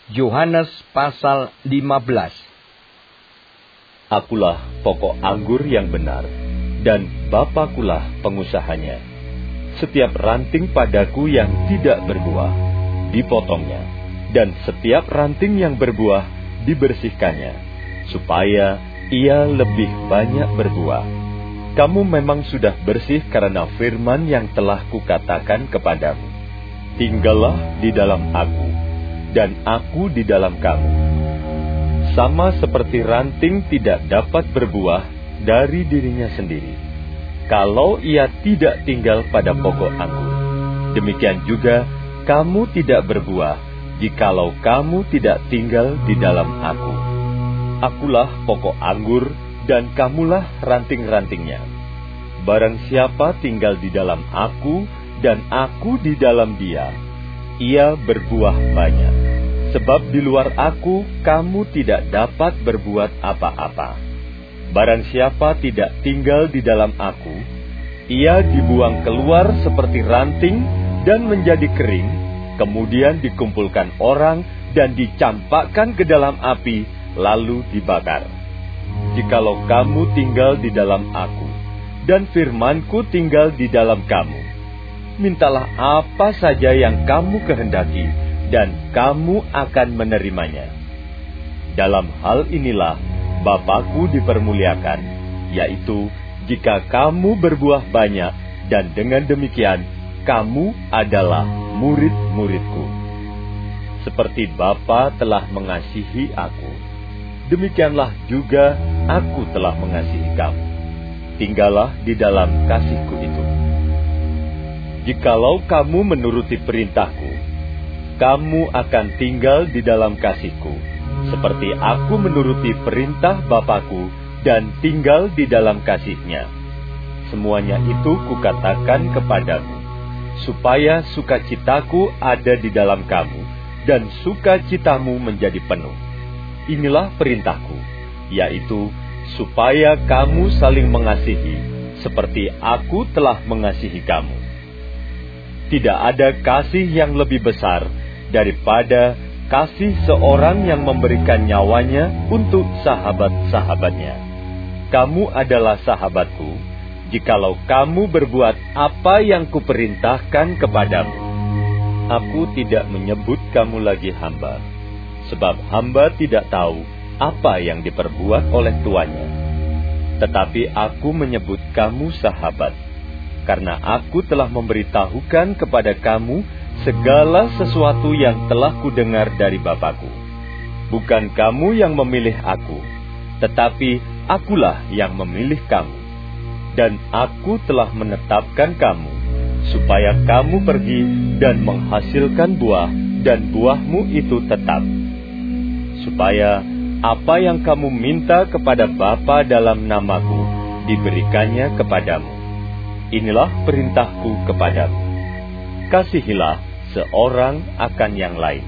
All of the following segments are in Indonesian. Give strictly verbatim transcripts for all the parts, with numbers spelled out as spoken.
Yohanes pasal lima belas. Akulah pokok anggur yang benar, dan Bapakulah pengusahanya. Setiap ranting padaku yang tidak berbuah, dipotongnya, dan setiap ranting yang berbuah, dibersihkannya, supaya ia lebih banyak berbuah. Kamu memang sudah bersih karena firman yang telah kukatakan kepadamu. Tinggallah di dalam aku, dan aku di dalam kamu. Sama seperti ranting tidak dapat berbuah dari dirinya sendiri, kalau ia tidak tinggal pada pokok anggur. Demikian juga kamu tidak berbuah, jikalau kamu tidak tinggal di dalam aku. Akulah pokok anggur, dan kamulah ranting-rantingnya. Barang siapa tinggal di dalam aku, dan aku di dalam dia, ia berbuah banyak. Sebab di luar aku, kamu tidak dapat berbuat apa-apa. Barang siapa tidak tinggal di dalam aku, ia dibuang keluar seperti ranting dan menjadi kering, kemudian dikumpulkan orang dan dicampakkan ke dalam api, lalu dibakar. Jikalau kamu tinggal di dalam aku, dan firmanku tinggal di dalam kamu, mintalah apa saja yang kamu kehendaki, dan kamu akan menerimanya. Dalam hal inilah Bapakku dipermuliakan, yaitu jika kamu berbuah banyak, dan dengan demikian kamu adalah murid-muridku. Seperti Bapa telah mengasihi aku, demikianlah juga aku telah mengasihi kamu. Tinggallah di dalam kasihku itu. Jikalau kamu menuruti perintahku, kamu akan tinggal di dalam kasihku, seperti aku menuruti perintah Bapakku dan tinggal di dalam kasihnya. Semuanya itu kukatakan kepadamu, supaya sukacitaku ada di dalam kamu, dan sukacitamu menjadi penuh. Inilah perintahku, yaitu supaya kamu saling mengasihi, seperti aku telah mengasihi kamu. Tidak ada kasih yang lebih besar daripada kasih seorang yang memberikan nyawanya untuk sahabat-sahabatnya. Kamu adalah sahabatku, jikalau kamu berbuat apa yang kuperintahkan kepadamu. Aku tidak menyebut kamu lagi hamba, sebab hamba tidak tahu apa yang diperbuat oleh tuannya. Tetapi aku menyebut kamu sahabat, karena aku telah memberitahukan kepada kamu segala sesuatu yang telah kudengar dari Bapakku. Bukan kamu yang memilih aku, tetapi akulah yang memilih kamu. Dan aku telah menetapkan kamu, supaya kamu pergi dan menghasilkan buah, dan buahmu itu tetap. Supaya apa yang kamu minta kepada Bapa dalam namaku, diberikannya kepadamu. Inilah perintahku kepadamu. Kasihilah seorang akan yang lain.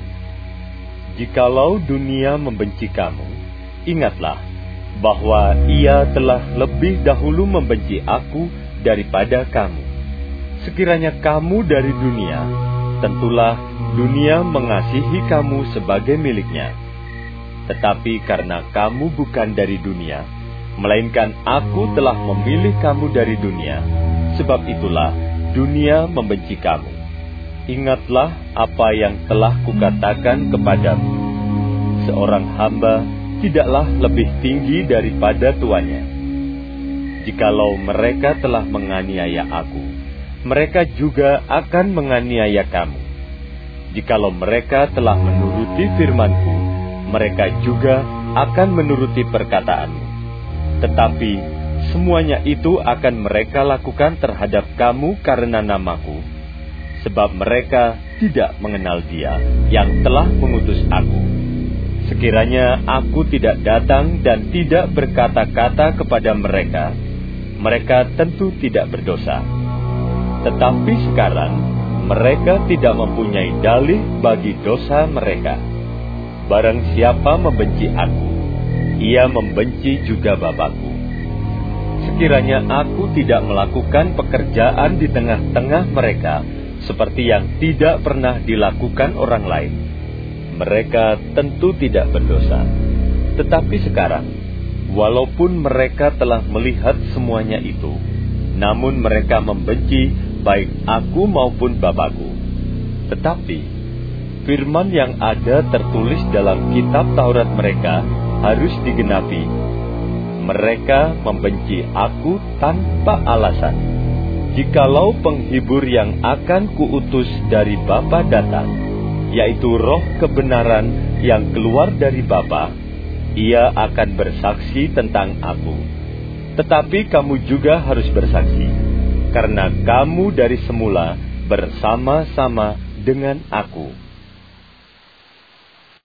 Jikalau dunia membenci kamu, ingatlah bahwa ia telah lebih dahulu membenci aku daripada kamu. Sekiranya kamu dari dunia, tentulah dunia mengasihi kamu sebagai miliknya. Tetapi karena kamu bukan dari dunia, melainkan aku telah memilih kamu dari dunia, sebab itulah dunia membenci kamu. Ingatlah apa yang telah kukatakan kepadamu. Seorang hamba tidaklah lebih tinggi daripada tuannya. Jikalau mereka telah menganiaya aku, mereka juga akan menganiaya kamu. Jikalau mereka telah menuruti firmanku, mereka juga akan menuruti perkataanmu. Tetapi semuanya itu akan mereka lakukan terhadap kamu karena namaku, sebab mereka tidak mengenal Dia yang telah mengutus aku. Sekiranya aku tidak datang dan tidak berkata-kata kepada mereka, mereka tentu tidak berdosa. Tetapi sekarang mereka tidak mempunyai dalih bagi dosa mereka. Barang siapa membenci aku, ia membenci juga Bapakku. Sekiranya aku tidak melakukan pekerjaan di tengah-tengah mereka, seperti yang tidak pernah dilakukan orang lain, mereka tentu tidak berdosa. Tetapi sekarang, walaupun mereka telah melihat semuanya itu, namun mereka membenci baik aku maupun Bapakku. Tetapi, firman yang ada tertulis dalam kitab Taurat mereka harus digenapi. Mereka membenci aku tanpa alasan. Jikalau penghibur yang akan kuutus dari Bapa datang, yaitu roh kebenaran yang keluar dari Bapa, ia akan bersaksi tentang aku. Tetapi kamu juga harus bersaksi, karena kamu dari semula bersama-sama dengan aku.